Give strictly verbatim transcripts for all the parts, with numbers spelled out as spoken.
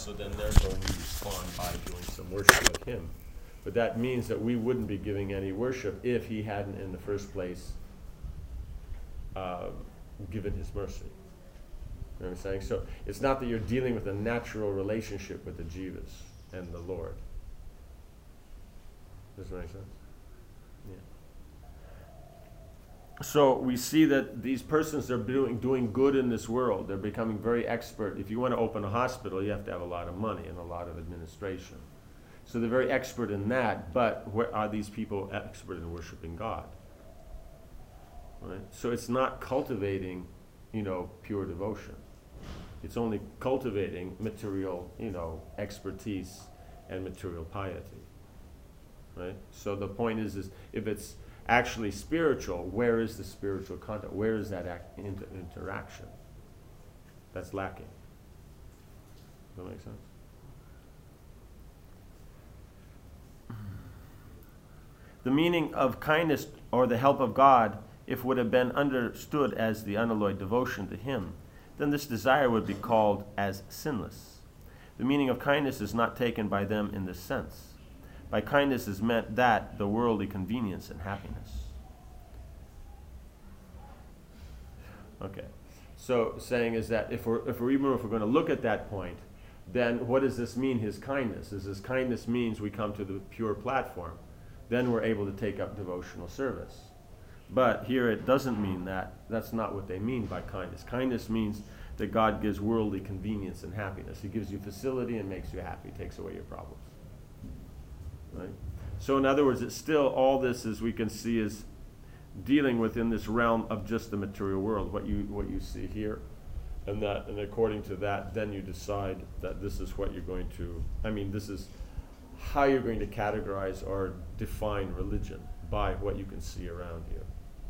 so then they're going to respond by doing some worship of him. But that means that we wouldn't be giving any worship if he hadn't in the first place uh, given his mercy. You know what I'm saying? So it's not that you're dealing with a natural relationship with the Jivas and the Lord. Does that make sense? Yeah. So we see that these persons are doing, doing good in this world. They're becoming very expert. If you want to open a hospital, you have to have a lot of money and a lot of administration. So they're very expert in that, but where are these people expert in worshiping God? Right? So it's not cultivating, you know, pure devotion. It's only cultivating material, you know, expertise and material piety. Right? So the point is, is if it's actually spiritual, where is the spiritual content? Where is that act, inter- interaction? That's lacking. Does that make sense? The meaning of kindness or the help of God, if would have been understood as the unalloyed devotion to him, then this desire would be called as sinless. The meaning of kindness is not taken by them in this sense. By kindness is meant that, the worldly convenience and happiness. Okay, so saying is that if we're, if we're even if we're going to look at that point, then what does this mean, his kindness? Is his kindness means we come to the pure platform. Then we're able to take up devotional service. But here it doesn't mean that. That's not what they mean by kindness. Kindness means that God gives worldly convenience and happiness. He gives you facility and makes you happy, takes away your problems. Right? So in other words, it's still, all this, as we can see, is dealing within this realm of just the material world, what you what you see here. And that, and according to that, then you decide that this is what you're going to, I mean, this is how you're going to categorize or define religion, by what you can see around you.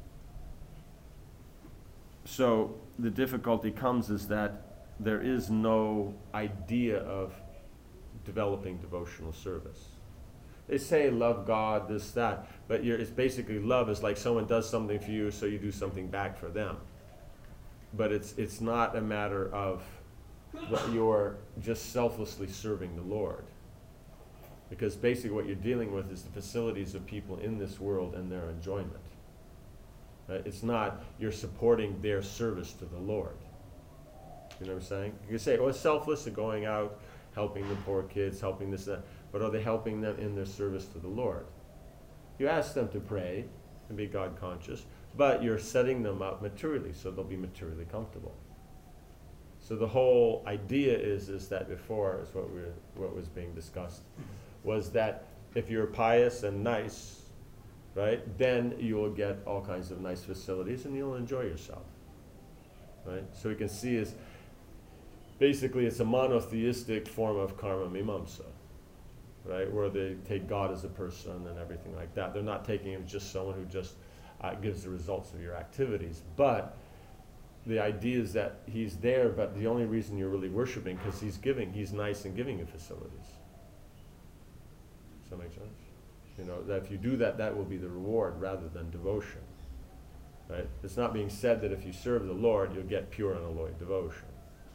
So the difficulty comes is that there is no idea of developing devotional service. They say love God, this, that, but you're, it's basically love is like someone does something for you, so you do something back for them. But it's it's not a matter of that you're just selflessly serving the Lord. Because basically what you're dealing with is the facilities of people in this world and their enjoyment. Right? It's not you're supporting their service to the Lord. You know what I'm saying? You can say, oh, it's selfless, they're going out, helping the poor kids, helping this, that. But are they helping them in their service to the Lord? You ask them to pray and be God conscious, but you're setting them up materially so they'll be materially comfortable. So the whole idea is is that before, is what we what was being discussed, was that if you're pious and nice, right, then you will get all kinds of nice facilities and you'll enjoy yourself. Right? So we can see is basically it's a monotheistic form of karma mimamsa, right, where they take God as a person and everything like that. They're not taking him as just someone who just uh, gives the results of your activities, but the idea is that he's there, but the only reason you're really worshiping because he's giving, he's nice and giving you facilities. Does that make sense? You know, that if you do that, that will be the reward rather than devotion. Right? It's not being said that if you serve the Lord, you'll get pure and unalloyed devotion.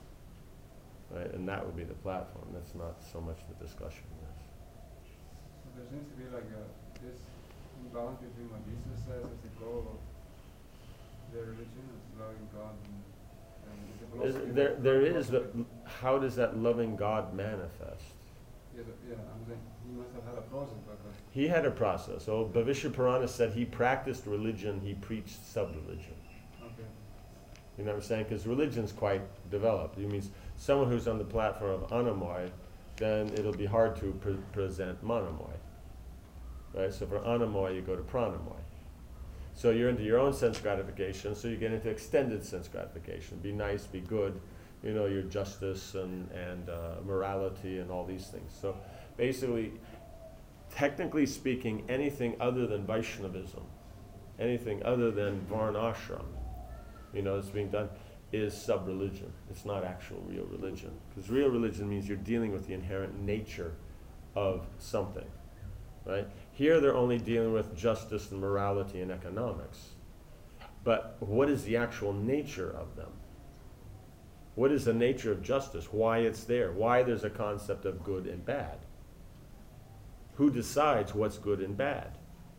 Right? And that will be the platform. That's not so much the discussion. Yes. So there seems to be like a, this imbalance between what Jesus says as the goal of their religion, is loving God, and, and the philosophy. There, there is, but how does that loving God manifest? Yeah, yeah, I'm saying he must have had a process, but uh, he had a process. So Bhavishya Purana said he practiced religion, he preached sub-religion. Okay. You know what I'm saying? Because religion's quite developed. It means someone who's on the platform of Anamoy, then it'll be hard to pre- present Manamoy. Right? So for Anamoy, you go to Pranamoy. So you're into your own sense gratification, so you get into extended sense gratification. Be nice, be good, you know, your justice and, and uh, morality and all these things. So basically, technically speaking, anything other than Vaishnavism, anything other than Varnashram, you know, that's being done, is sub-religion. It's not actual real religion. Because real religion means you're dealing with the inherent nature of something, right? Here they're only dealing with justice and morality and economics. But what is the actual nature of them? What is the nature of justice? Why it's there? Why there's a concept of good and bad? Who decides what's good and bad?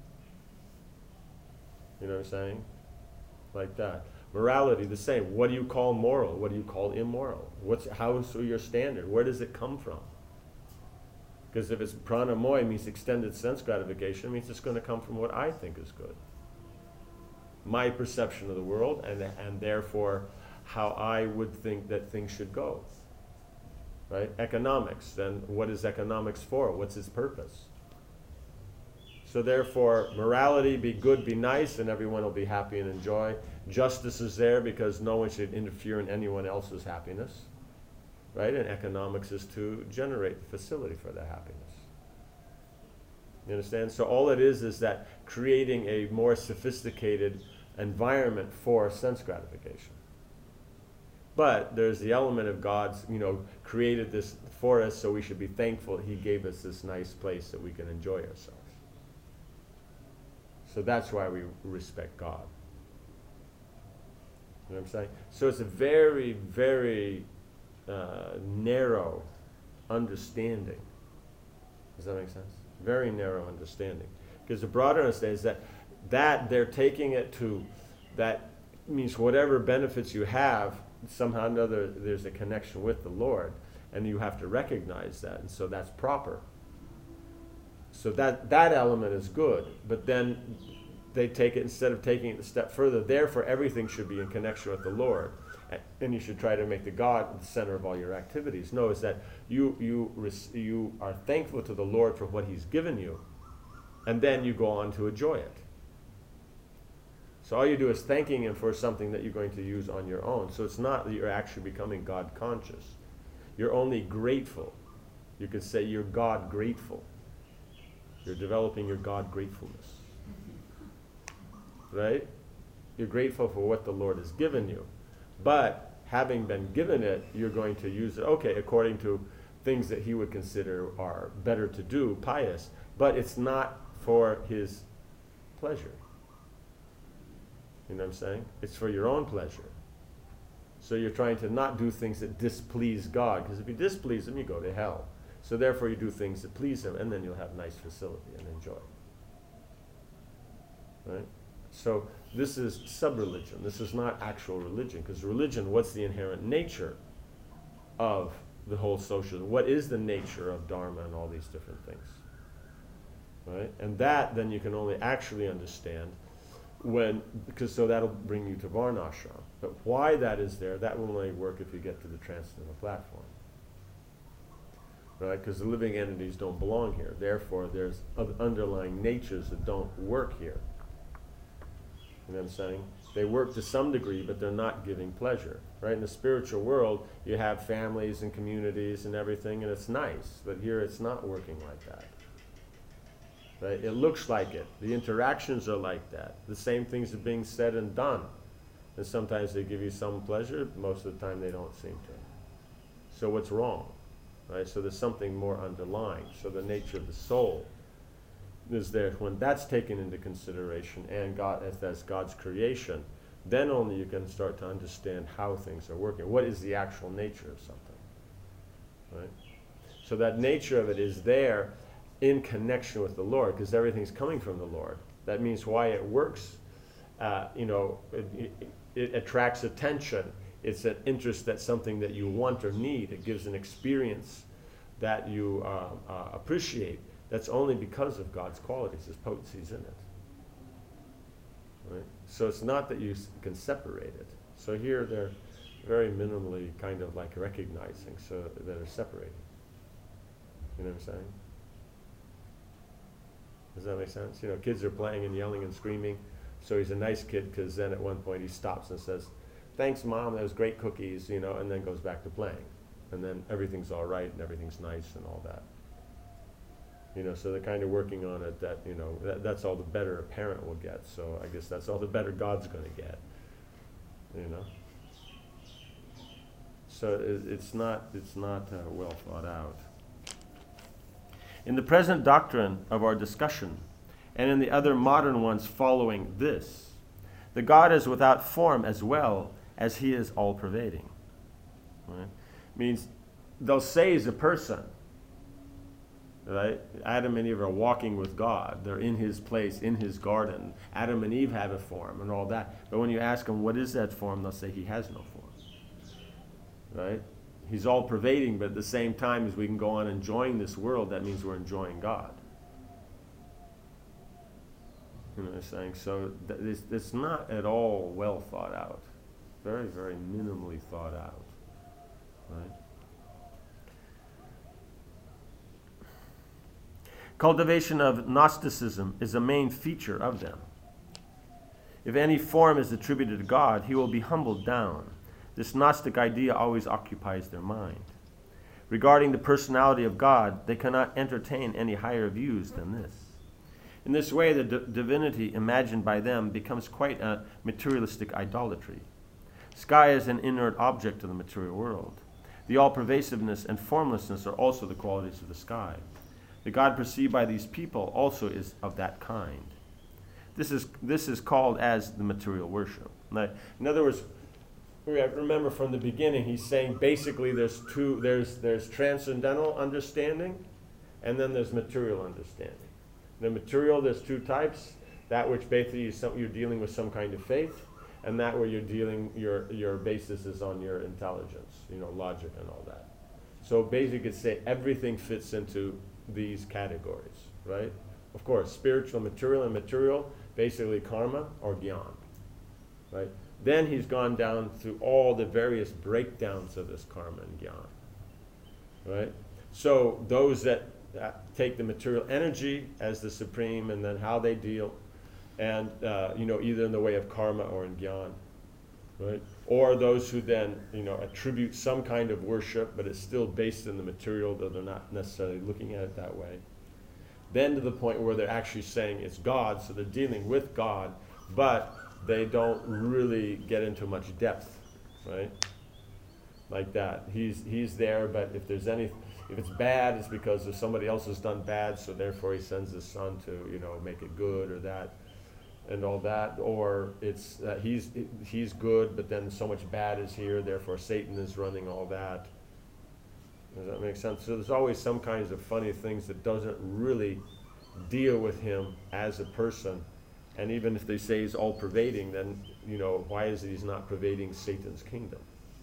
You know what I'm saying? Like that. Morality, the same. What do you call moral? What do you call immoral? What's how is your standard? Where does it come from? Because if it's pranamoy, means extended sense gratification, it means it's going to come from what I think is good. My perception of the world, and and therefore how I would think that things should go. Right? Economics, then what is economics for? What's its purpose? So therefore, morality, be good, be nice, and everyone will be happy and enjoy. Justice is there because no one should interfere in anyone else's happiness. Right? And economics is to generate the facility for that happiness. You understand? So all it is is that creating a more sophisticated environment for sense gratification. But there's the element of God's, you know, created this for us, so we should be thankful He gave us this nice place that we can enjoy ourselves. So that's why we respect God. You know what I'm saying? So it's a very, very uh, narrow understanding. Does that make sense? Very narrow understanding. Because the broader understanding is that that they're taking it to, that means whatever benefits you have, somehow or another there's a connection with the Lord, and you have to recognize that, and so that's proper. So that that element is good, but then they take it, instead of taking it a step further, therefore everything should be in connection with the Lord, and you should try to make the God the center of all your activities. No, it's that you you you are thankful to the Lord for what He's given you, and then you go on to enjoy it. So all you do is thanking Him for something that you're going to use on your own. So it's not that you're actually becoming God conscious. You're only grateful. You could say you're God grateful. You're developing your God gratefulness. Right? You're grateful for what the Lord has given you. But having been given it, you're going to use it, okay, according to things that He would consider are better to do, pious. But it's not for His pleasure. You know what I'm saying? It's for your own pleasure. So you're trying to not do things that displease God, because if you displease Him, you go to hell. So therefore you do things that please Him, and then you'll have nice facility and enjoy. Right? So this is sub-religion. This is not actual religion, because religion, what's the inherent nature of the whole social? What is the nature of Dharma and all these different things? Right? And that then you can only actually understand when, because so that'll bring you to Varnashram. But why that is there, that will only work if you get to the transcendental platform. Right? Because the living entities don't belong here. Therefore, there's underlying natures that don't work here. You know what I'm saying? They work to some degree, but they're not giving pleasure. Right? In the spiritual world, you have families and communities and everything, and it's nice. But here it's not working like that. Right? It looks like it. The interactions are like that. The same things are being said and done. And sometimes they give you some pleasure. Most of the time they don't seem to. So what's wrong? Right? So there's something more underlying. So the nature of the soul is there. When that's taken into consideration, and God, as that's God's creation, then only you can start to understand how things are working. What is the actual nature of something? Right? So that nature of it is there in connection with the Lord, because everything's coming from the Lord. That means why it works, uh, you know, it, it, it attracts attention. It's an interest, that's something that you want or need. It gives an experience that you uh, uh, appreciate. That's only because of God's qualities, His potencies in it. Right? So it's not that you can separate it. So here they're very minimally kind of like recognizing, so that are separated. You know what I'm saying? Does that make sense? You know, kids are playing and yelling and screaming. So he's a nice kid, because then at one point he stops and says, "Thanks, Mom, those great cookies," you know, and then goes back to playing. And then everything's all right and everything's nice and all that. You know, so they're kind of working on it that, you know, that, that's all the better a parent will get. So I guess that's all the better God's going to get. You know? So it, it's not, it's not uh, well thought out. In the present doctrine of our discussion, and in the other modern ones following this, the God is without form as well as He is all-pervading. Right? Means they'll say he's a person. Right? Adam and Eve are walking with God. They're in his place, in his garden. Adam and Eve have a form and all that. But when you ask them, what is that form? They'll say he has no form. Right? He's all pervading, but at the same time as we can go on enjoying this world, that means we're enjoying God. You know what I'm saying? So th- it's, it's not at all well thought out. Very, very minimally thought out. Right? Cultivation of Gnosticism is a main feature of them. If any form is attributed to God, he will be humbled down. This Gnostic idea always occupies their mind. Regarding the personality of God, they cannot entertain any higher views than this. In this way, the d- divinity imagined by them becomes quite a materialistic idolatry. Sky is an inert object of the material world. The all-pervasiveness and formlessness are also the qualities of the sky. The God perceived by these people also is of that kind. This is this is called as the material worship. Now, in other words, we have to remember from the beginning, he's saying basically there's two, there's there's transcendental understanding, and then there's material understanding. The material, there's two types. That which basically is some, you're dealing with some kind of faith, and that where you're dealing, your your basis is on your intelligence, you know, logic and all that. So basically, you could say everything fits into these categories, right? Of course, spiritual, material, and material, basically karma or gyan, right? Then he's gone down through all the various breakdowns of this karma and gyan, right? So those that, that take the material energy as the supreme, and then how they deal, and uh, you know, either in the way of karma or in gyan, right? Or those who then, you know, attribute some kind of worship, but it's still based in the material, though they're not necessarily looking at it that way. Then to the point where they're actually saying it's God, so they're dealing with God, but they don't really get into much depth, right? Like that. He's he's there, but if there's any, if it's bad, it's because if somebody else has done bad, so therefore he sends his son to, you know, make it good or that. And all that, or it's uh, he's he's good, but then so much bad is here, therefore Satan is running all that. Does that make sense? So there's always some kinds of funny things that doesn't really deal with him as a person. And even if they say he's all-pervading, then, you know, why is it he's not pervading Satan's kingdom?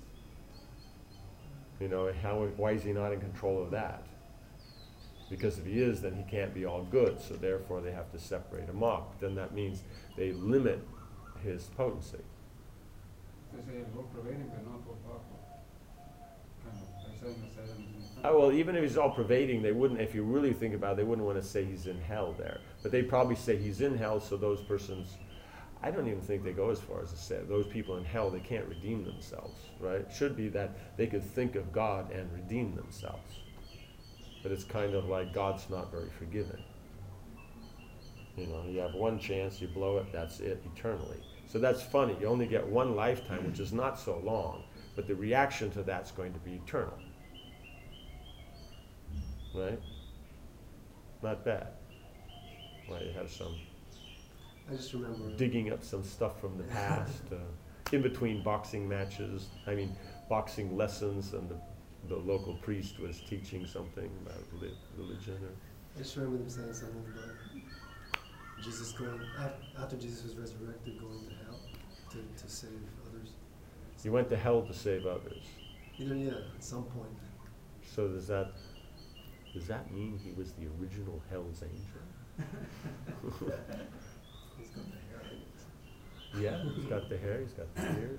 You know, how why is he not in control of that? Because if he is, then he can't be all good, so therefore they have to separate him off. Then that means they limit his potency. They say all pervading but not all powerful. Kind of, they're saying the same. Oh, well, even if he's all pervading, they wouldn't, if you really think about it, they wouldn't want to say he's in hell there. But they'd probably say he's in hell, so those persons, I don't even think they go as far as to say those people in hell, they can't redeem themselves, right? It should be that they could think of God and redeem themselves. But it's kind of like God's not very forgiving. You know, you have one chance, you blow it, that's it, eternally. So that's funny. You only get one lifetime, which is not so long, but the reaction to that's going to be eternal. Right? Not bad. Right, you have some I just remember digging up some stuff from the past, uh, in between boxing matches, I mean, boxing lessons, and the the local priest was teaching something about li- religion. Or I just remember them saying something about Jesus going, after Jesus was resurrected, going to hell to, to save others. he went to hell to save others. Either, yeah, at some point. So does that does that mean he was the original Hell's Angel? He's got the hair. Yeah, he's got the hair, he's got the beard.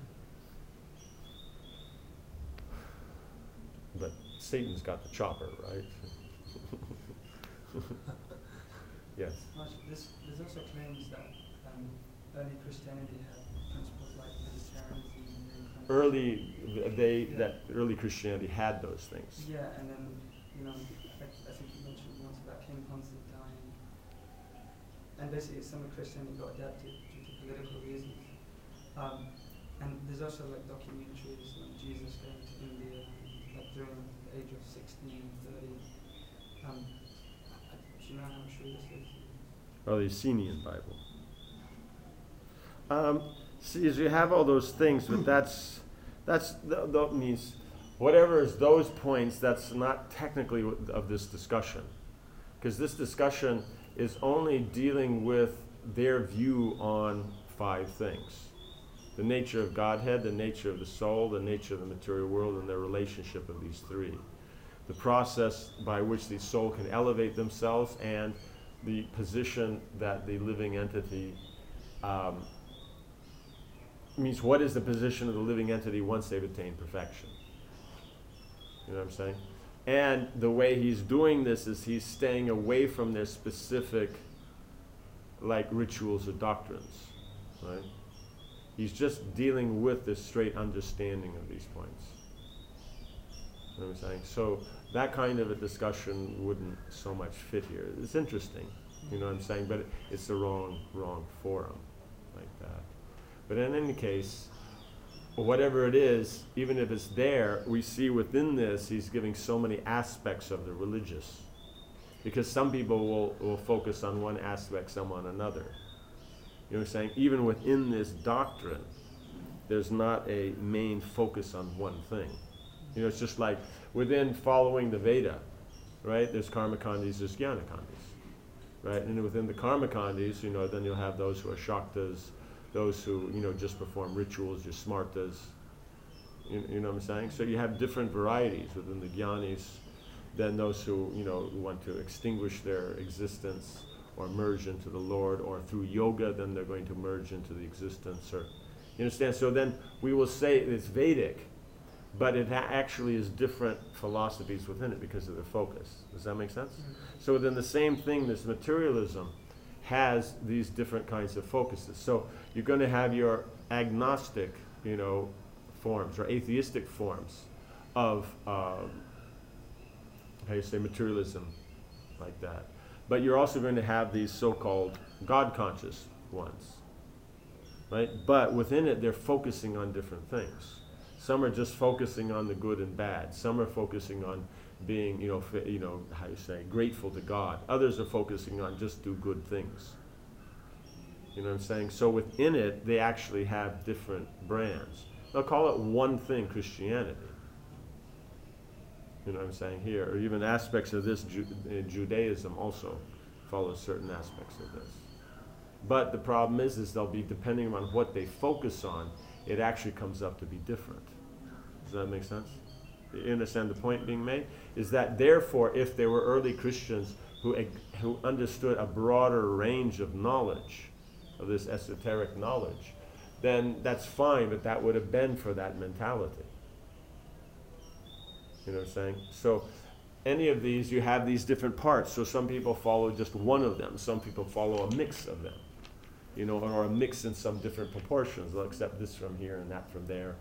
But Satan's got the chopper, right? Yes. This, there's also claims that um, early Christianity had principles like vegetarianism and kind of Early, they Yeah. that early Christianity had those things. Yeah, and then you know, I, I think you mentioned once about King Constantine, and basically some of Christianity got adapted due to political reasons. Um, and there's also like documentaries on Jesus going to India, like during the age of sixteen, thirty. Um, do you know how true this is? Or the Essenian Bible. Um, see, as you have all those things, but that's that's that, that means whatever is those points, that's not technically of this discussion. Because this discussion is only dealing with their view on five things. The nature of Godhead, the nature of the soul, the nature of the material world, and their relationship of these three. The process by which the soul can elevate themselves, and the position that the living entity um, means what is the position of the living entity once they've attained perfection. You know what I'm saying? And the way he's doing this is he's staying away from their specific, like, rituals or doctrines, right? He's just dealing with the straight understanding of these points. You know what I'm saying? So that kind of a discussion wouldn't so much fit here. It's interesting, you know what I'm saying? But it, it's the wrong, wrong forum, like that. But in any case, whatever it is, even if it's there, we see within this, he's giving so many aspects of the religious. Because some people will, will focus on one aspect, some on another. You know what I'm saying? Even within this doctrine, there's not a main focus on one thing. You know, it's just like within following the Veda, right? There's karmakandis, there's jnanakandis, right? And within the karmakandis, you know, then you'll have those who are shaktas, those who, you know, just perform rituals, your smartas. You, you know what I'm saying? So you have different varieties within the jnanis. Then those who, you know, want to extinguish their existence or merge into the Lord, or through yoga, then they're going to merge into the existence. Or, you understand? So then we will say it's Vedic, but it ha- actually is different philosophies within it because of their focus. Does that make sense? Mm-hmm. So within the same thing, this materialism has these different kinds of focuses. So you're going to have your agnostic, you know, forms or atheistic forms of, um, how you say, materialism, like that. But you're also going to have these so-called God-conscious ones, right? But within it, they're focusing on different things. Some are just focusing on the good and bad. Some are focusing on being, you know, f- you know, how you say, grateful to God. Others are focusing on just do good things. You know what I'm saying? So within it, they actually have different brands. They'll call it one thing, Christianity. You know what I'm saying here? Or even aspects of this, Ju- uh, Judaism also follows certain aspects of this. But the problem is, is they'll be, depending on what they focus on, it actually comes up to be different. Does that make sense? You understand the point being made? Is that therefore, if there were early Christians who, who understood a broader range of knowledge, of this esoteric knowledge, then that's fine, but that would have been for that mentality. You know what I'm saying? So any of these, you have these different parts. So some people follow just one of them. Some people follow a mix of them. You know, or a mix in some different proportions. They'll accept this from here and that from there.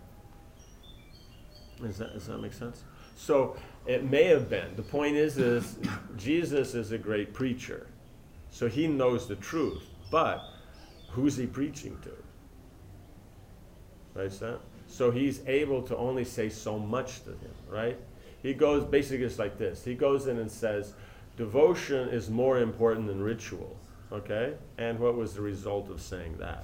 Does that, does that make sense? So it may have been. The point is, is Jesus is a great preacher. So he knows the truth. But who's he preaching to? Right, Sam? So he's able to only say so much to him, right? He goes, basically it's like this. He goes in and says, devotion is more important than ritual, okay? And what was the result of saying that?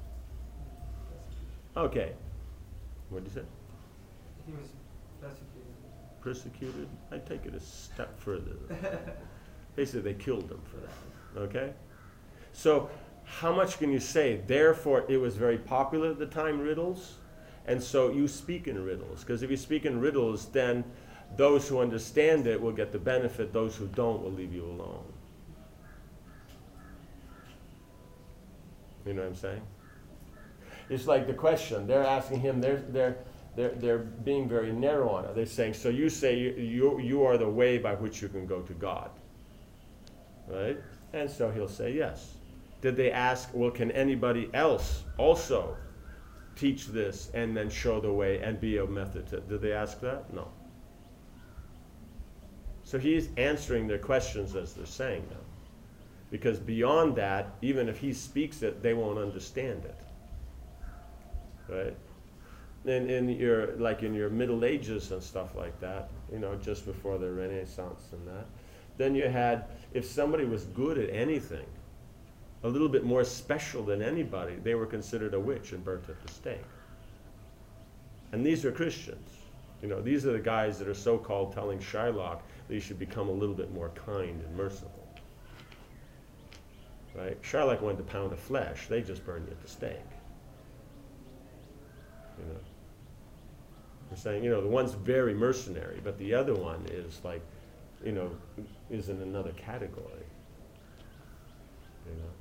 Okay. What did you say? He was persecuted. Persecuted? I take it a step further. Basically, they killed him for that, okay? So how much can you say? Therefore, it was very popular at the time, riddles. And so you speak in riddles. Because if you speak in riddles, then those who understand it will get the benefit. Those who don't will leave you alone. You know what I'm saying? It's like the question. They're asking him, they're, they're, they're, they're being very narrow on it. They're saying, so you say you, you, you are the way by which you can go to God. Right? And so he'll say yes. Did they ask, well, can anybody else also teach this and then show the way and be a method to, did they ask that? No. So he's answering their questions as they're saying them. Because beyond that, even if he speaks it, they won't understand it. Right? In, in your, like in your Middle Ages and stuff like that, you know, just before the Renaissance and that, then you had, if somebody was good at anything, a little bit more special than anybody, they were considered a witch and burnt at the stake. And these are Christians. You know, these are the guys that are so-called telling Shylock that he should become a little bit more kind and merciful. Right? Shylock wanted to pound of flesh. They just burned you at the stake. You know, we're saying, you know, the one's very mercenary, but the other one is like, you know, is in another category. You know,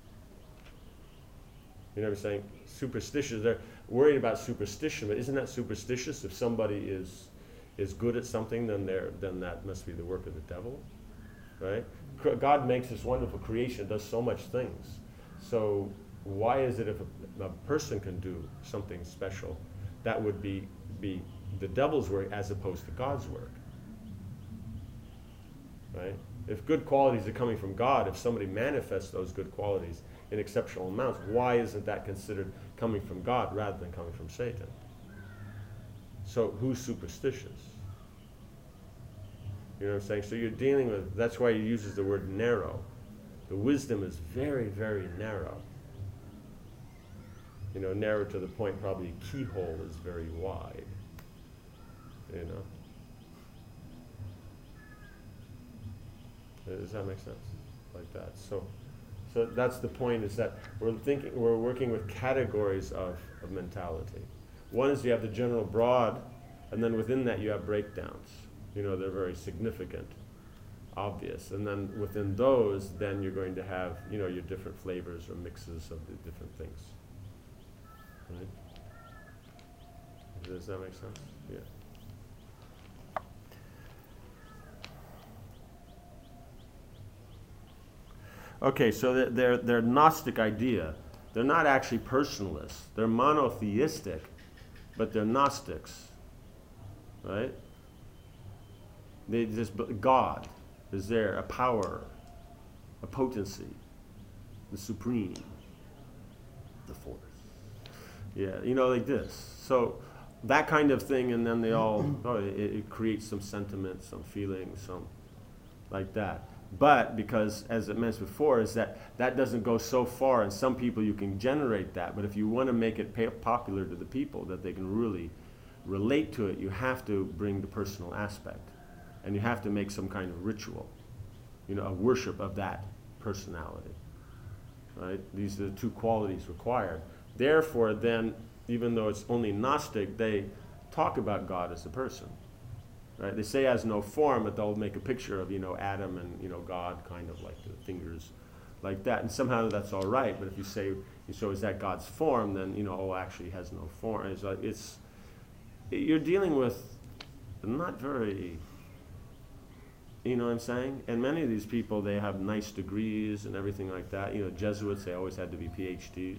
you know what I'm saying? Superstitious. They're worried about superstition, but isn't that superstitious? If somebody is is good at something, then they're then that must be the work of the devil, right? God makes this wonderful creation, does so much things. So why is it if a, a person can do something special, that would be be the devil's work as opposed to God's work, right? If good qualities are coming from God, if somebody manifests those good qualities in exceptional amounts, why isn't that considered coming from God rather than coming from Satan? So who's superstitious? You know what I'm saying? So you're dealing with, that's why he uses the word narrow. The wisdom is very, very narrow. You know, narrow to the point probably a keyhole is very wide. You know? Does that make sense? Like that. So so that's the point, is that we're thinking we're working with categories of, of mentality. One is you have the general broad, and then within that you have breakdowns. You know, they're very significant, obvious. And then within those, then you're going to have, you know, your different flavors or mixes of the different things. Right? Does that make sense? Yeah. Okay, so they're, they're, they're Gnostic idea. They're not actually personalists. They're monotheistic, but they're Gnostics, right? They just, God is there, a power, a potency, the supreme, the force. Yeah, you know, like this. So that kind of thing, and then they all, oh, it, it creates some sentiment, some feeling, some like that. But because, as it mentioned before, is that that doesn't go so far, and some people you can generate that, but if you want to make it pa- popular to the people, that they can really relate to it, you have to bring the personal aspect. And you have to make some kind of ritual, you know, a worship of that personality, right? These are the two qualities required. Therefore, then, even though it's only Gnostic, they talk about God as a person. Right? They say has no form, but they'll make a picture of, you know, Adam and, you know, God, kind of like the fingers, like that. And somehow that's all right. But if you say, so is that God's form, then, you know, oh, actually has no form. It's like, it's, you're dealing with not very, you know what I'm saying? And many of these people, they have nice degrees and everything like that. You know, Jesuits, they always had to be P H Ds.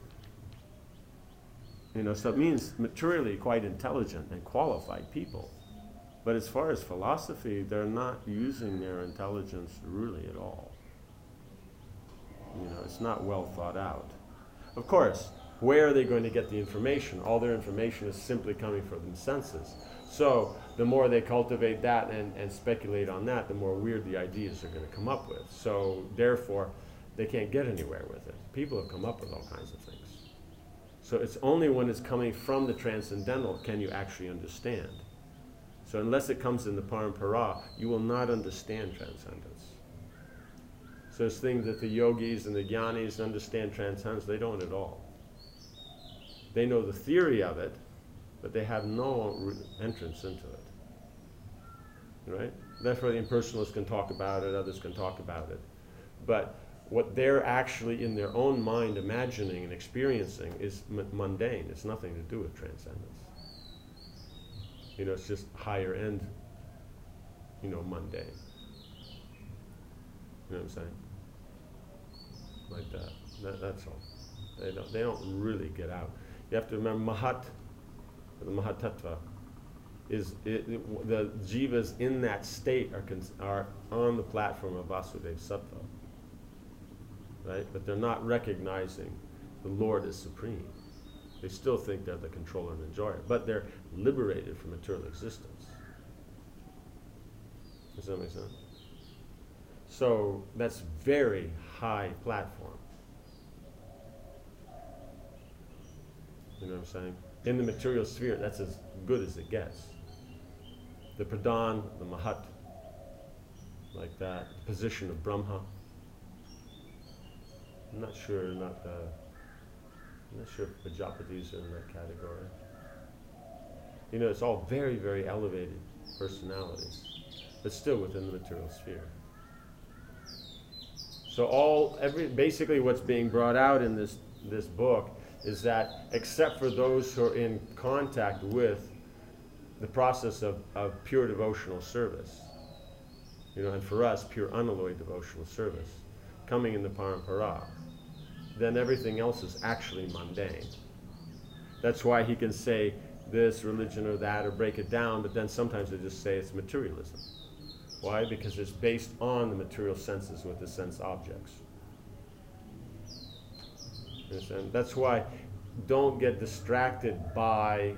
You know, so it means materially quite intelligent and qualified people. But as far as philosophy, they're not using their intelligence really at all. You know, it's not well thought out. Of course, where are they going to get the information? All their information is simply coming from the senses. So the more they cultivate that and, and speculate on that, the more weird the ideas are going to come up with. So therefore, they can't get anywhere with it. People have come up with all kinds of things. So it's only when it's coming from the transcendental can you actually understand. So unless it comes in the parampara, you will not understand transcendence. So it's things that the yogis and the jnanis understand transcendence, they don't at all. They know the theory of it, but they have no re- entrance into it. Right? Therefore the impersonalists can talk about it, others can talk about it. But what they're actually in their own mind imagining and experiencing is m- mundane. It's nothing to do with transcendence. You know, it's just higher end, you know, mundane. You know what I'm saying? Like that. that that's all. They don't, they don't really get out. You have to remember Mahat, the Mahatattva, is it, it, the jivas in that state are, cons- are on the platform of Vasudeva Sattva. Right? But they're not recognizing the Lord as supreme. They still think they're the controller and enjoyer, but they're liberated from material existence. Does that make sense? So that's very high platform. You know what I'm saying? In the material sphere, that's as good as it gets. the Pradhan, the Mahat, like that, the position of Brahma. I'm not sure, not the, I'm not sure if Prajapatis are in that category. You know, it's all very, very elevated personalities, but still within the material sphere. So all, every, basically what's being brought out in this, this book is that except for those who are in contact with the process of, of pure devotional service, you know, and for us, pure unalloyed devotional service, coming in the parampara, then everything else is actually mundane. That's why he can say this religion or that or break it down, but then sometimes they just say it's materialism. Why? Because it's based on the material senses with the sense objects. You understand? That's why don't get distracted by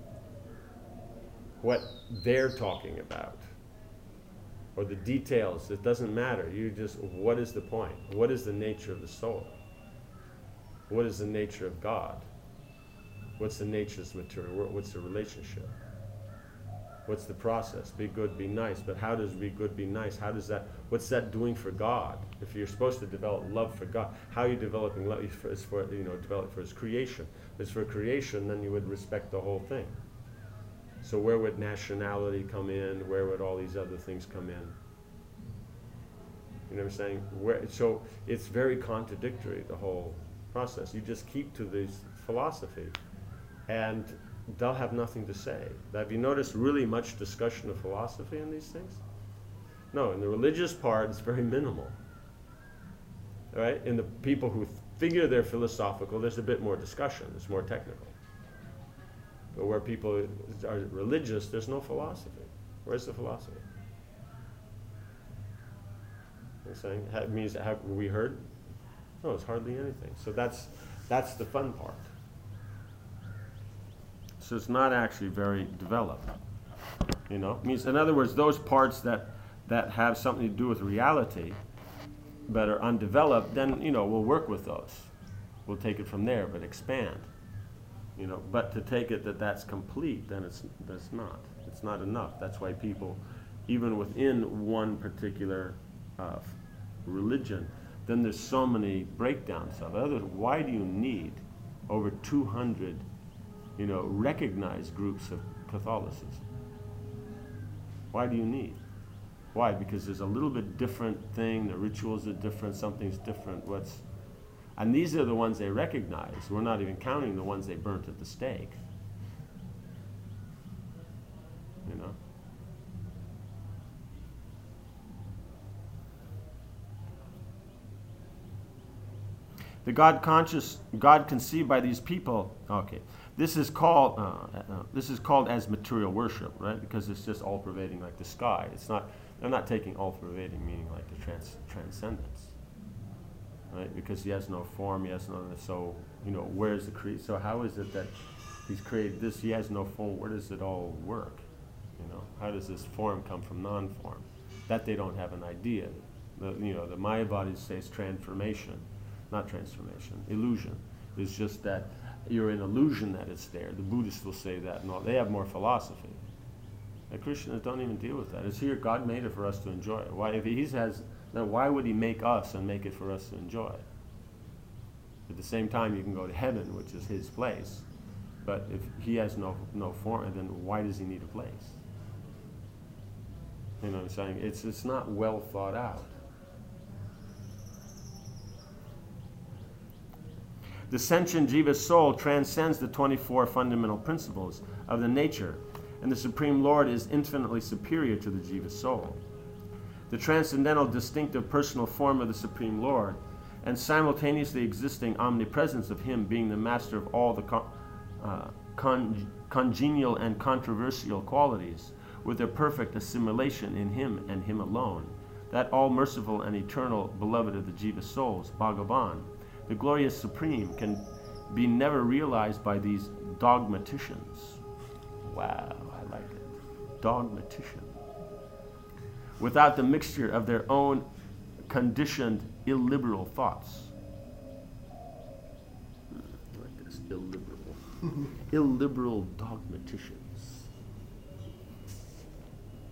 what they're talking about or the details. It doesn't matter. You just, what is the point? What is the nature of the soul? What is the nature of God? What's the nature of this material world? What's the relationship? What's the process? Be good, be nice. But how does be good, be nice? How does that, what's that doing for God? If you're supposed to develop love for God, how are you developing love? It's for, it's for you know, develop for His creation. If it's for creation, then you would respect the whole thing. So where would nationality come in? Where would all these other things come in? You know what I'm saying? Where, so it's very contradictory, the whole process. You just keep to this philosophy, and they'll have nothing to say. Have you noticed really much discussion of philosophy in these things? No, in the religious part, it's very minimal. All right? In the people who figure they're philosophical, there's a bit more discussion. It's more technical. But where people are religious, there's no philosophy. Where's the philosophy? You're saying, that means, have we heard? No, it's hardly anything. So that's that's the fun part. So it's not actually very developed. You know, it means, in other words, those parts that that have something to do with reality, but are undeveloped, then you know we'll work with those. We'll take it from there, but expand. You know, but to take it that that's complete, then it's that's not. It's not enough. That's why people, even within one particular uh, religion, then there's so many breakdowns of it. Otherwise, why do you need over two hundred, you know, recognized groups of Catholicism? Why do you need? Why? Because there's a little bit different thing. The rituals are different. Something's different. What's And these are the ones they recognize. We're not even counting the ones they burnt at the stake. You know? The God conscious, God conceived by these people. Okay, this is called uh, uh, this is called as material worship, right? Because it's just all pervading, like the sky. It's not. They're not taking all pervading meaning like the trans, transcendence. Right? Because he has no form, he has no, so, you know, where's the create? So how is it that he's created this, he has no form, where does it all work? You know, how does this form come from non-form? That they don't have an idea. The, you know, the Mayavadis say it's transformation, not transformation, illusion. It's just that you're in illusion that it's there. The Buddhists will say that, no, they have more philosophy. The Christians don't even deal with that. It's here, God made it for us to enjoy it. Why, if he has, then why would he make us and make it for us to enjoy? At the same time, you can go to heaven, which is his place. But if he has no no form, then why does he need a place? You know what I'm saying? It's it's not well thought out. The sentient jiva soul transcends the twenty-four fundamental principles of the nature, and the Supreme Lord is infinitely superior to the jiva soul. The transcendental distinctive personal form of the Supreme Lord, and simultaneously existing omnipresence of him being the master of all the con- uh, con- congenial and controversial qualities, with their perfect assimilation in him and him alone, that all-merciful and eternal beloved of the jiva souls, Bhagavan, the glorious Supreme, can be never realized by these dogmaticians. Wow, I like it. Dogmatician. Without the mixture of their own conditioned illiberal thoughts. I like this, illiberal. Illiberal dogmaticians.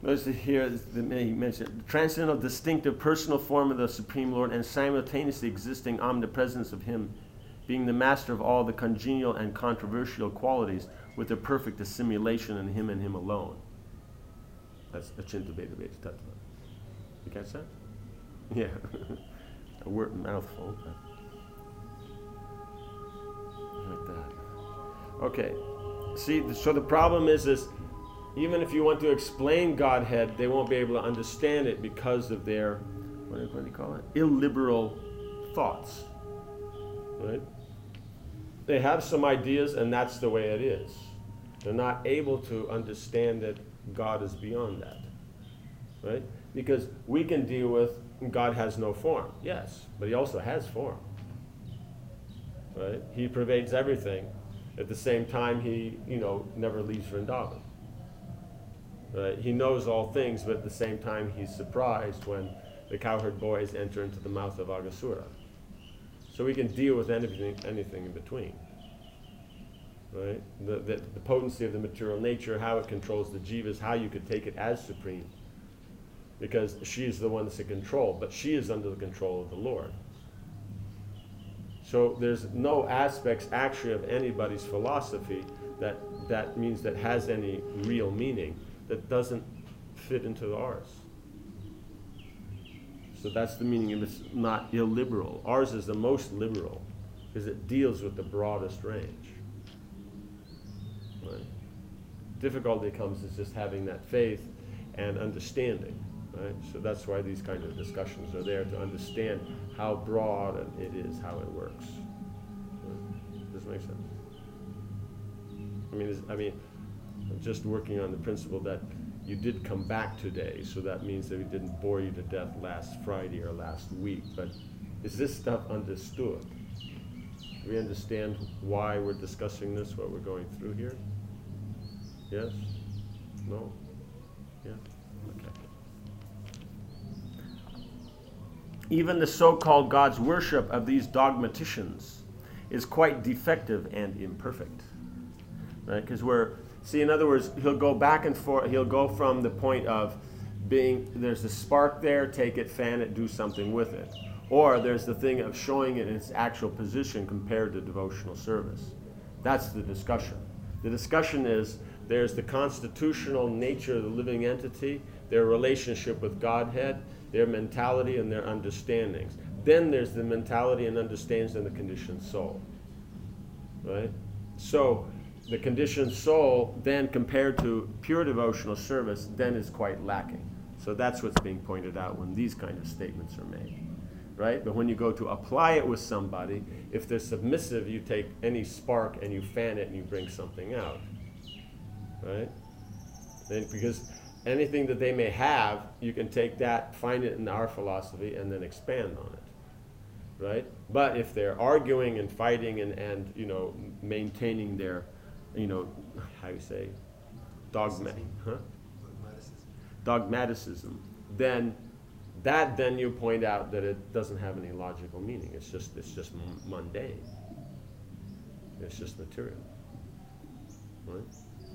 Notice here, he mentioned the transcendental, distinctive, personal form of the Supreme Lord, and simultaneously existing omnipresence of Him, being the master of all the congenial and controversial qualities, with their perfect assimilation in Him and Him alone. That's Achinta Bheda Bheda Tattva. You catch that? Yeah. A word mouthful. But like that. Okay. See, so the problem is, is even if you want to explain Godhead, they won't be able to understand it because of their, what do, what do you call it? Illiberal thoughts. Right? They have some ideas, and that's the way it is. They're not able to understand that God is beyond that. Right? Because we can deal with God has no form. Yes, but He also has form. Right? He pervades everything. At the same time, He, you know, never leaves Vrindavan. Right? He knows all things, but at the same time, He's surprised when the cowherd boys enter into the mouth of Aghasura. So we can deal with anything, anything in between. Right? The, the, the potency of the material nature, how it controls the jivas, how you could take it as supreme. Because she is the one that's in control, but she is under the control of the Lord. So there's no aspects actually of anybody's philosophy that, that means that has any real meaning that doesn't fit into ours. So that's the meaning of it's not illiberal. Ours is the most liberal because it deals with the broadest range. Right? Difficulty comes is just having that faith and understanding. Right? So that's why these kind of discussions are there, to understand how broad it is, how it works. Right? Does this make sense? I mean, is, I mean, I'm just working on the principle that you did come back today, so that means that we didn't bore you to death last Friday or last week. But is this stuff understood? Do we understand why we're discussing this, what we're going through here? Yes? No? Yeah? Okay. Even the so-called God's worship of these dogmaticians is quite defective and imperfect. Right? Because we're, see, in other words, he'll go back and forth, he'll go from the point of being, there's a spark there, take it, fan it, do something with it. Or there's the thing of showing it in its actual position compared to devotional service. That's the discussion. The discussion is, there's the constitutional nature of the living entity, their relationship with Godhead, their mentality and their understandings. Then there's the mentality and understandings of the conditioned soul. Right? So, the conditioned soul, then compared to pure devotional service, then is quite lacking. So that's what's being pointed out when these kind of statements are made. Right? But when you go to apply it with somebody, if they're submissive, you take any spark and you fan it and you bring something out. Right? And because anything that they may have, you can take that, find it in our philosophy, and then expand on it. Right? But if they're arguing and fighting and, and you know, maintaining their, you know, how you say, dogma, huh? Dogmaticism. Dogmaticism, then that then you point out that it doesn't have any logical meaning. It's just it's just mundane. It's just material. Right?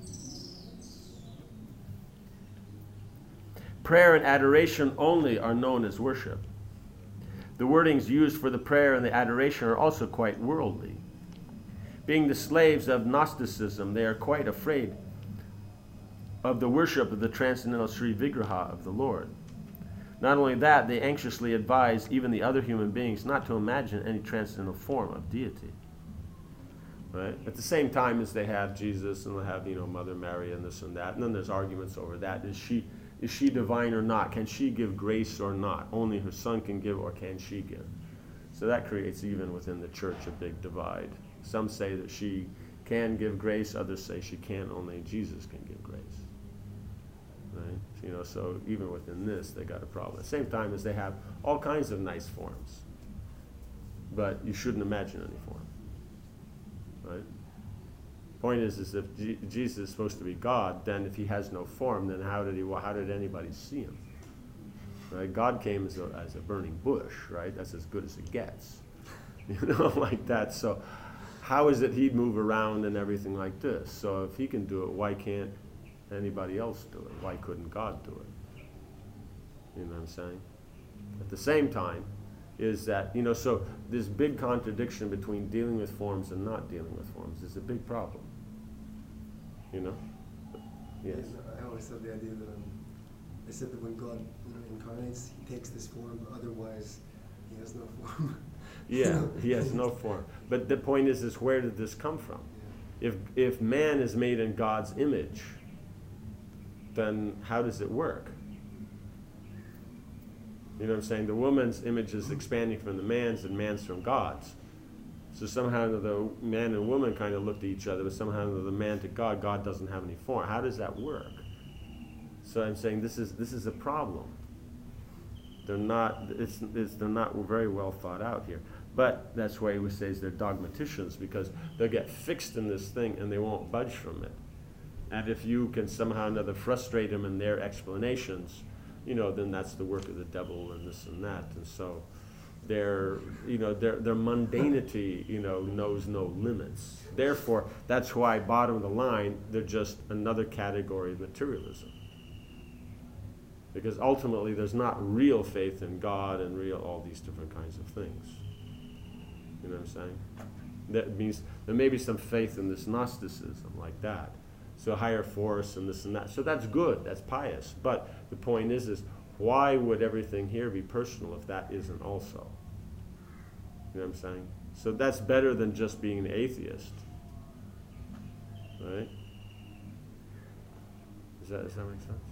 Prayer and adoration only are known as worship. The wordings used for the prayer and the adoration are also quite worldly. Being the slaves of Gnosticism, they are quite afraid of the worship of the transcendental Sri Vigraha of the Lord. Not only that, they anxiously advise even the other human beings not to imagine any transcendental form of deity. Right? At the same time as they have Jesus and they have, you know, Mother Mary and this and that, and then there's arguments over that. Is she is she divine or not? Can she give grace or not? Only her son can give, or can she give? So that creates, even within the church, a big divide. Some say that she can give grace, others say she can't, only Jesus can give grace. Right? You know, so even within this, they got a problem. At the same time as they have all kinds of nice forms, but you shouldn't imagine any form. Right? Point is, is if G Jesus is supposed to be God, then if he has no form, then how did he? How did anybody see him? Right? God came as a as a burning bush. Right? That's as good as it gets. You know, like that. So, how is it he'd move around and everything like this? So if he can do it, why can't anybody else do it? Why couldn't God do it? You know what I'm saying? At the same time, is that, you know, so this big contradiction between dealing with forms and not dealing with forms is a big problem. You know? Yes. I always had the idea that um, they said that when God, you know, incarnates, he takes this form, otherwise he has no form. Yeah, he has no form. But the point is, is where did this come from? Yeah. If if man is made in God's image, then how does it work? You know what I'm saying? The woman's image is expanding from the man's, and man's from God's. So somehow the man and woman kind of look to each other, but somehow the man to God, God doesn't have any form. How does that work? So I'm saying this is this is a problem. They're not it's, it's they're not very well thought out here. But that's why he would say they're dogmaticians, because they'll get fixed in this thing and they won't budge from it. And if you can somehow or another frustrate them in their explanations, you know, then that's the work of the devil and this and that. And so their, you know, their, their mundanity, you know, knows no limits. Therefore, that's why, bottom of the line, they're just another category of materialism. Because ultimately, there's not real faith in God and real all these different kinds of things. You know what I'm saying? That means there may be some faith in this Gnosticism like that. So higher force and this and that. So that's good, that's pious. But the point is, is why would everything here be personal if that isn't also? You know what I'm saying? So that's better than just being an atheist. Right? Does that, does that make sense?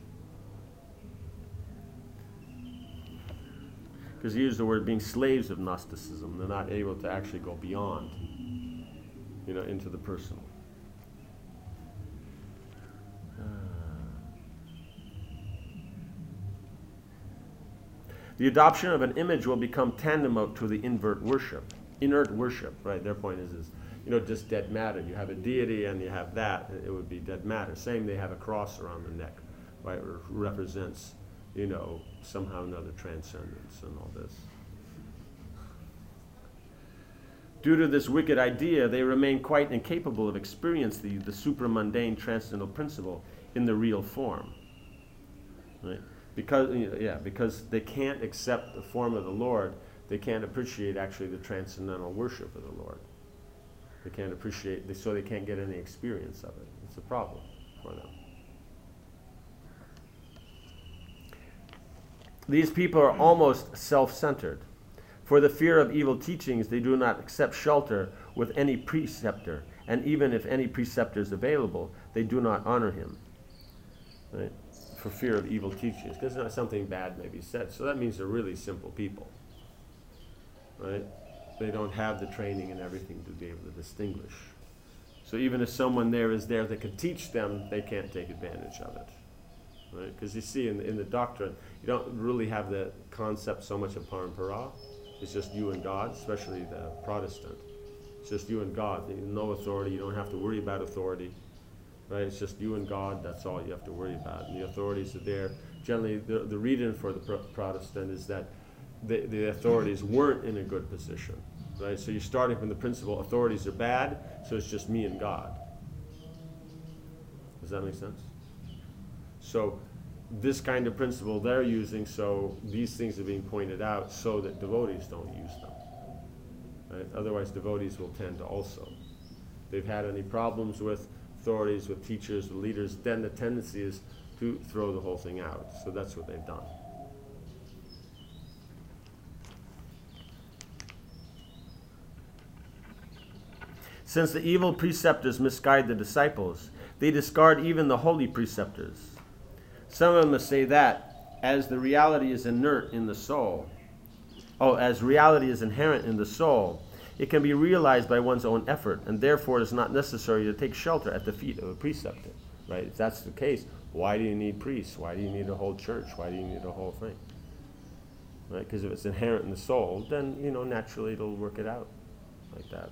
Because he used the word being slaves of Gnosticism. They're not able to actually go beyond, you know, into the personal. The adoption of an image will become tantamount to the invert worship, inert worship, right? Their point is, is, you know, just dead matter. You have a deity and you have that, it would be dead matter. Same, they have a cross around the neck, right? It represents, you know, somehow another transcendence and all this. Due to this wicked idea, they remain quite incapable of experiencing the, the supramundane transcendental principle in the real form, right? Because, you know, yeah, because they can't accept the form of the Lord, they can't appreciate actually the transcendental worship of the Lord. They can't appreciate, so they can't get any experience of it. It's a problem for them. These people are almost self-centered. For the fear of evil teachings, they do not accept shelter with any preceptor, and even if any preceptor is available, they do not honor him. Right? For fear of evil teachings, because something bad may be said. So that means they're really simple people, right? They don't have the training and everything to be able to distinguish. So even if someone there is there that can teach them, they can't take advantage of it, right? Because you see in, in the doctrine, you don't really have the concept so much of parampara. It's just you and God, especially the Protestant. It's just you and God. No authority. You don't have to worry about authority. Right? It's just you and God, that's all you have to worry about. And the authorities are there. Generally, the, the reason for the pro- Protestant is that the, the authorities weren't in a good position. Right? So you're starting from the principle authorities are bad, so it's just me and God. Does that make sense? So this kind of principle they're using, so these things are being pointed out so that devotees don't use them. Right? Otherwise, devotees will tend to also. If they've had any problems with authorities, with teachers, with leaders, then the tendency is to throw the whole thing out. So that's what they've done. Since the evil preceptors misguide the disciples, they discard even the holy preceptors. Some of them must say that, as the reality is inert in the soul, oh, as reality is inherent in the soul, it can be realized by one's own effort, and therefore it is not necessary to take shelter at the feet of a preceptor. Right? If that's the case, why do you need priests? Why do you need a whole church? Why do you need a whole thing? Right? Because if it's inherent in the soul, then, you know, naturally it'll work it out like that.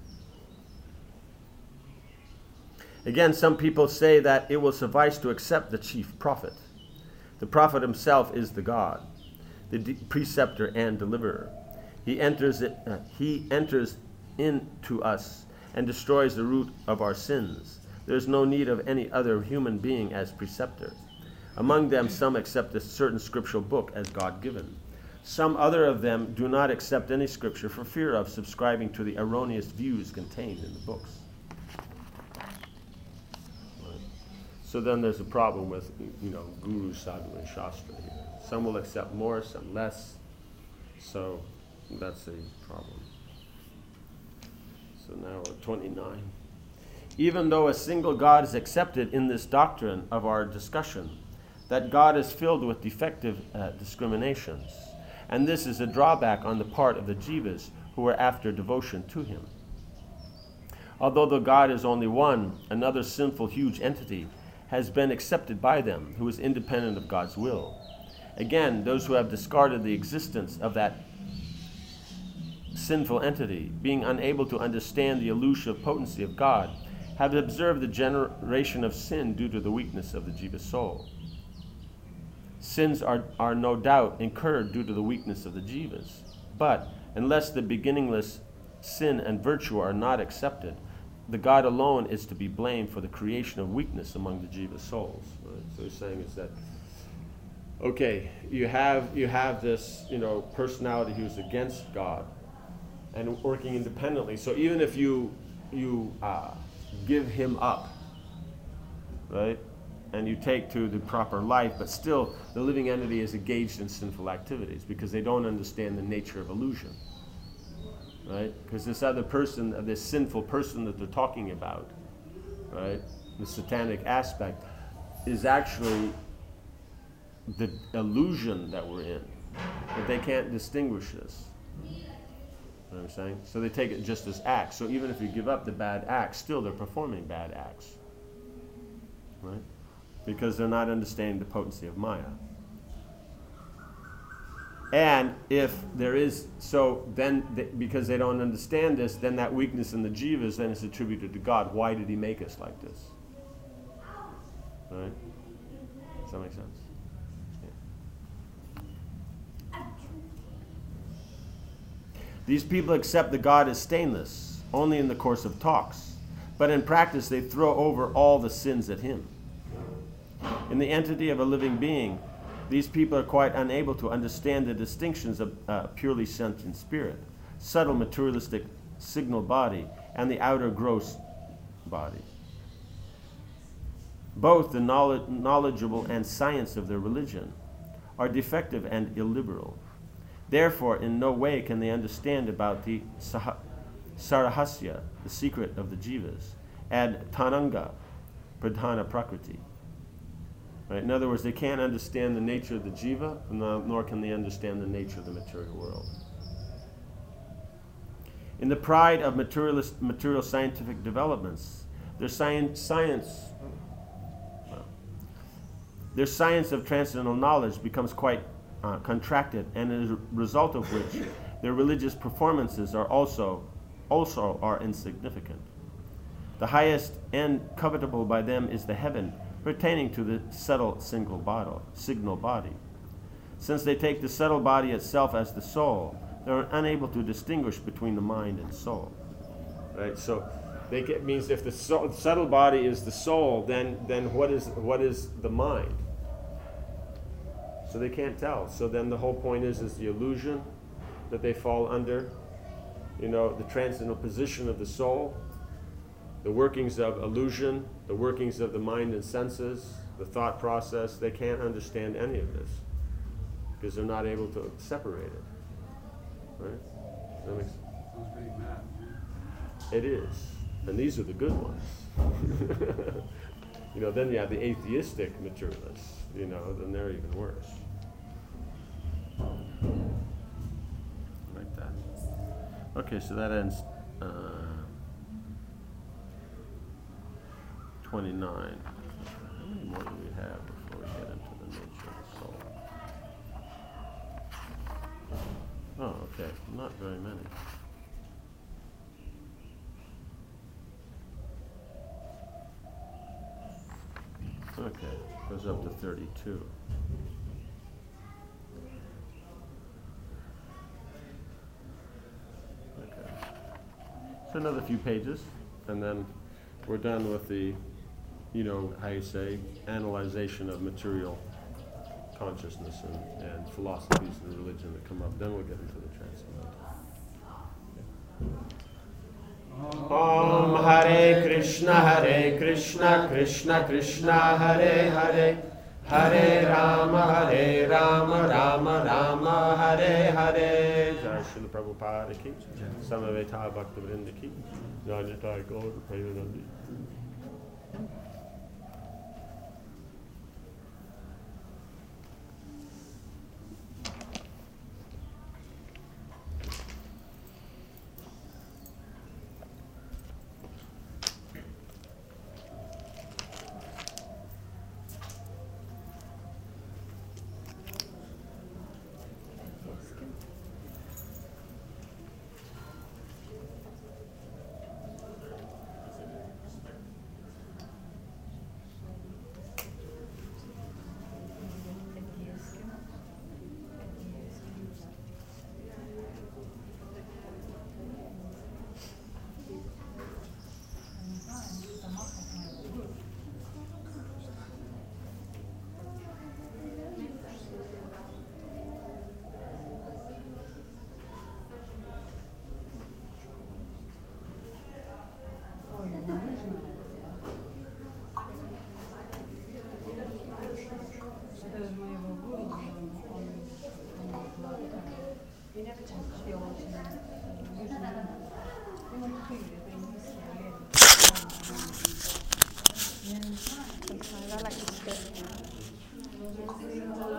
Again, some people say that it will suffice to accept the chief prophet. The prophet himself is the God, the de- preceptor and deliverer. He enters it, uh, he enters into us and destroys the root of our sins. there is no need of any other human being as preceptor. Among them, some accept a certain scriptural book as God-given. Some other of them do not accept any scripture for fear of subscribing to the erroneous views contained in the books. Right. So then there's a problem with, you know, Guru, Sadhu, and Shastra here. Some will accept more, some less. So that's a problem. So now we're at twenty-nine. Even though a single God is accepted in this doctrine of our discussion, that God is filled with defective uh, discriminations, and this is a drawback on the part of the jivas who are after devotion to him. Although the God is only one, another sinful huge entity has been accepted by them who is independent of God's will. Again, those who have discarded the existence of that sinful entity, being unable to understand the elusive potency of God, have observed the generation of sin due to the weakness of the jiva soul. Sins are, are no doubt incurred due to the weakness of the jivas, but unless the beginningless sin and virtue are not accepted, the God alone is to be blamed for the creation of weakness among the jiva souls. Right? So he's saying is that, okay, you have you have this, you know, personality who's against God and working independently. So even if you you uh, give him up, right, and you take to the proper life, but still the living entity is engaged in sinful activities because they don't understand the nature of illusion, right? Because this other person, this sinful person that they're talking about, right, the satanic aspect, is actually the illusion that we're in, but they can't distinguish this. You know what I'm saying? So they take it just as acts. So even if you give up the bad acts, still they're performing bad acts, right? Because they're not understanding the potency of Maya. And if there is, so then, they, because they don't understand this, then that weakness in the jivas then is attributed to God. Why did he make us like this? Right? Does that make sense? Yeah. These people accept the God as stainless only in the course of talks, but in practice they throw over all the sins at him. In the entity of a living being, these people are quite unable to understand the distinctions of uh, purely sentient spirit, subtle materialistic signal body, and the outer gross body. Both the knowledge, knowledgeable and science of their religion are defective and illiberal. Therefore, in no way can they understand about the sah- sarahasya, the secret of the jivas, and tananga, pradhana prakriti. Right? In other words, they can't understand the nature of the jiva, nor can they understand the nature of the material world. In the pride of materialist, material scientific developments, their science, science, well, their science of transcendental knowledge becomes quite uh, contracted, and as a result of which, their religious performances are also also are insignificant. The highest end covetable by them is the heaven pertaining to the subtle single body, signal body. Since they take the subtle body itself as the soul, they are unable to distinguish between the mind and soul. Right. So, they get, means if the soul, subtle body is the soul, then then what is what is the mind? So they can't tell. So then the whole point is is the illusion that they fall under. You know, the transcendental position of the soul, the workings of illusion, the workings of the mind and senses, the thought process. They can't understand any of this because they're not able to separate it. Right? That makes sense. Sounds pretty mad. It is. And these are the good ones. You know, then you have the atheistic materialists, you know, then they're even worse. Like that. Okay, so that ends uh, twenty-nine. How many more do we have before we get into the nature of the soul? Oh, okay. Not very many. Okay, goes up to thirty-two. Okay. So another few pages, and then we're done with the you know, how you say, analyzation of material consciousness and, and philosophies and religion that come up. Then we'll get into the transcendental. Om Hare Krishna, Hare Krishna, Krishna Krishna, Hare Hare, Hare Rama, Hare Rama, Rama Rama, Hare Hare. Jai Srila Prabhupada ki, Samaveta Bhakta Vrinda ki, Jai Nitai Gaur Premanandi.